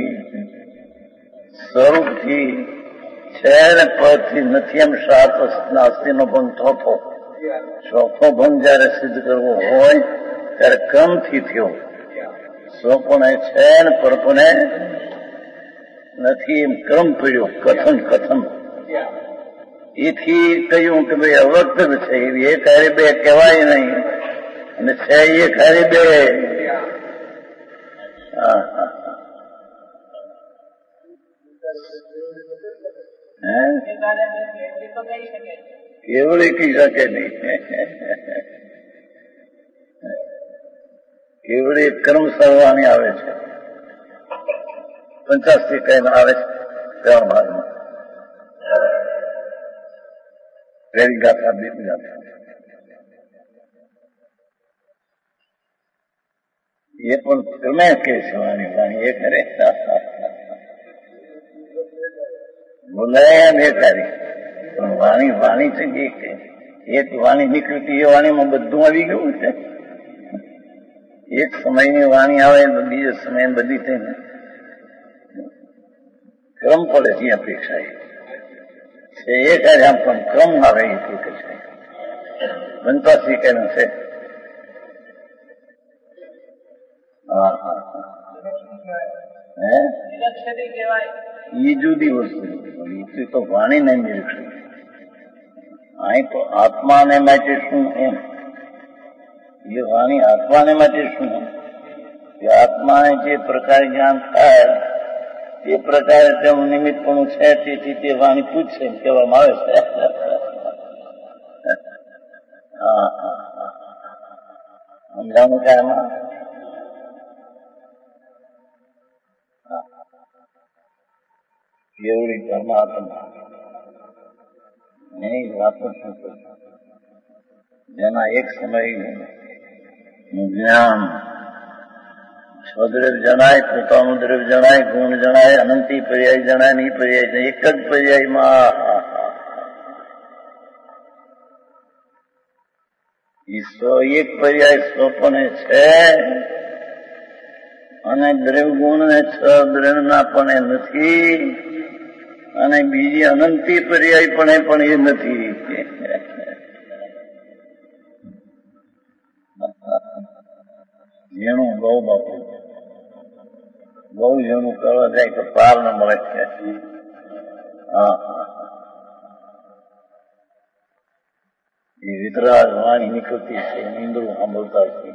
A: સ્વરૂપથી છે ને પદથી નથી, એમ સાત નાસ્તિનો ભંગ ચોથો. ચોથો ભંગ જયારે સિદ્ધ કરવો હોય ત્યારે કર્મથી થયો. સ્વપણે છે ને પરપણે નથી, એમ ક્રમ પડ્યો. કથન એથી કહ્યું કે ભાઈ અવક્ત છે, એક હારે બે કહેવાય નહીં, અને છે એક હારે બે. કેવળી કહી શકે નહીં. કેવળી કર્મ સર્વાની આવે છે, 85 કઈ આવે છે 3 ભાગમાં. પહેલી ગાથા, બીજી ગાથા એ પણ તમે કે છે વાણી. વાણી એ કરે બોલાય એ તારી, પણ વાણી છે કે એક વાણી નીકળતી એ વાણીમાં બધું આવી ગયું છે. એક સમયની વાણી આવે તો બીજો સમય બધી થઈને ક્રમ પડે છે. અપેક્ષા છે એક આમ પણ ક્રમ આવે એ છે. બનતા શીખેલું છે. એ જુદી વસ્તુ તો વાણી નહીં નિરીક્ષણ. અહીં તો આત્માને માટે શું એમ, એ વાણી આત્માને માટે શું કે આત્માને જે પ્રકારે જ્ઞાન થાય તે પ્રકારે તેનું નિમિત્તપણું છે, તેથી તે વાણી પૂછશે એમ કહેવામાં આવે છે. સમજાણું કે એમાં કેવડી પરમાત્મા એની વાત શું કરું, જેના એક સમયનું જ્ઞાન સ્વદ્રવ્ય જણાય, પોતાનું દ્રવ્ય જણાય, ગુણ જણાય, અનંતી પર્યાય જણાય, નહીં પર્યાય એક જ પર્યાયમાં એક પર્યાય સ્વપને છે અને દ્રવ્ય ગુણ ને છ દ્રવ્યના પણ એ નથી અને બીજી અનંતી પર્યાય પણ એ નથી. ઝીણું બહુ બાપુ બહુ ઝીણું કરવા જાય તો પાર ન મળે છે. એ વિતરાગ વાણી નીકળતી છે, નીંદરું સાંભળતા છે.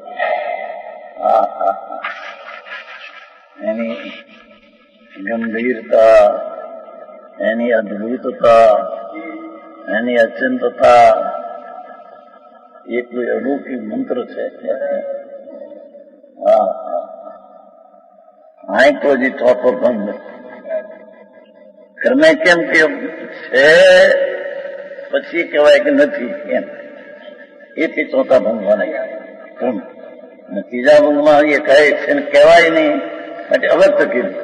A: એની ગંભીરતા, એની અદભુતતા, એની અચંતતા એ કોઈ અલૌકિક મંત્ર છે. તો જ ચોથો ભંગ કર્મે કેમ કે છે પછી કહેવાય કે નથી એમ, એથી ચોથા ભંગ બને ક્રમ. ત્રીજા ભંગમાં એ કહે છે ને કહેવાય નહીં માટે અવર્ત કીધું.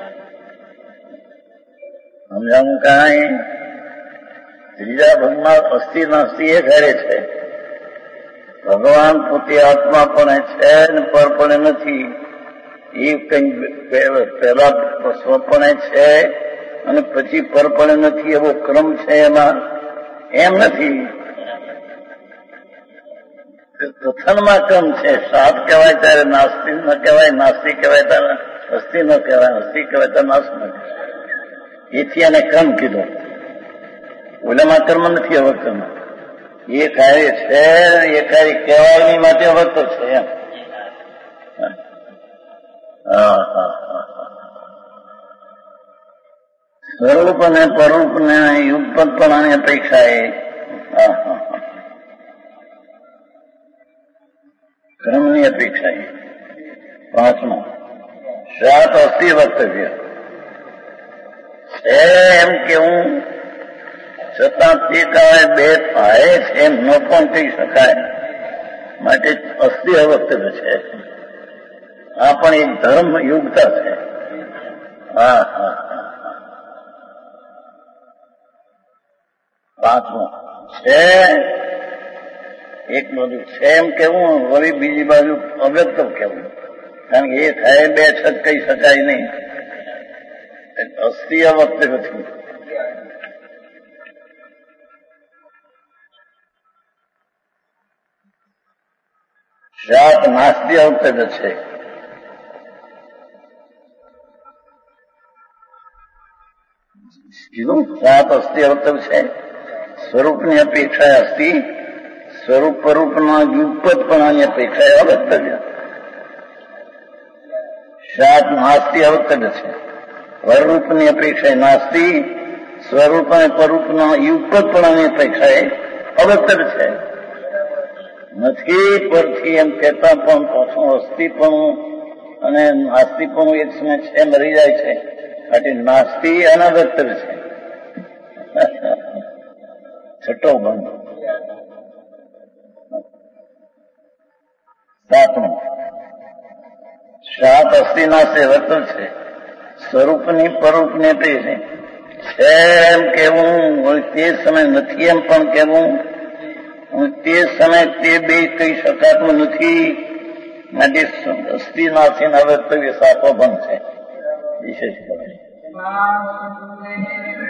A: સમજાવું કાંઈ ત્રીજા ભંગમાં અસ્થિ નાસ્તિ એ ઘરે છે. ભગવાન પોતે આત્મા પણ છે ને પર પણ નથી. એ કઈ પહેલા સ્વપણે છે અને પછી પર પણ નથી એવો ક્રમ છે એમાં, એમ નથી. કથનમાં ક્રમ છે. સાત કહેવાય ત્યારે નાસ્તિ ન કહેવાય, નાસ્તિ કહેવાય ત્યારે અસ્થિ ન કહેવાય, અસ્થિ કહેવાય ત્યારે નાસ્ત ન કહેવાય. એથી એને ક્રમ કીધો. ઓલામાં કર્મ નથી અવર્તમાં. એ કાર્ય છે એ કાર્ય કહેવાયની માટે અવર્તો છે એમ. સ્વરૂપ અને પરૂપ ને યુગપતપણાની અપેક્ષા એ ક્રમની અપેક્ષા એ. પાંચમો સાત અસ્થિ વક્તવ્ય છે એમ કેવું છતાં તે કાળે બે થાય છે એમ ન પણ કહી શકાય, માટે અસ્થિ અવક્તવ્ય છે. આ પણ એક ધર્મ યુગતા છે. પાંચમો છે એક બાજુ છે એમ કેવું, વળી બીજી બાજુ અવ્યક્ત કેવું, કારણ કે એ થાય બે છત કહી શકાય નહીં. અસ્થિ અવક્તવ્ય થયું. સાત નાસ્તિ અવક્તવ્ય છે. કીધું સાત અસ્થિ અવક્તવ્ય છે. સ્વરૂપની અપેક્ષા અસ્થિ, સ્વરૂપ પરૂપના યુગપતપણાની અપેક્ષા અવક્તવ્ય. સાત નાસ્તિ અવક્તવ્ય છે. પરરૂપની અપેક્ષા નાસ્તિ, સ્વરૂપ અને પરૂપના યુગપતપણાની અપેક્ષા અવક્તવ્ય છે. નથી પરથી એમ કહેતા પણ પાછું અસ્થિપણું અને નાસ્તિપણું એક સમય છે, મરી જાય છે. માટે નાસ્તિ અનવક્તવ્ય છે. છઠ્ઠો ભંગ. સાતમો સાત અસ્થિ નાસ્તિ વર્તન છે. સ્વરૂપની પરૂપને તે છે એમ કેવું, તે સમય નથી એમ પણ કેવું, તે સમય તે બે કહી શકાતું નથી. માટે અસ્થિ નાસ્તિ અવક્તવ્ય સાતો ભંગ છે. વિશેષ કરે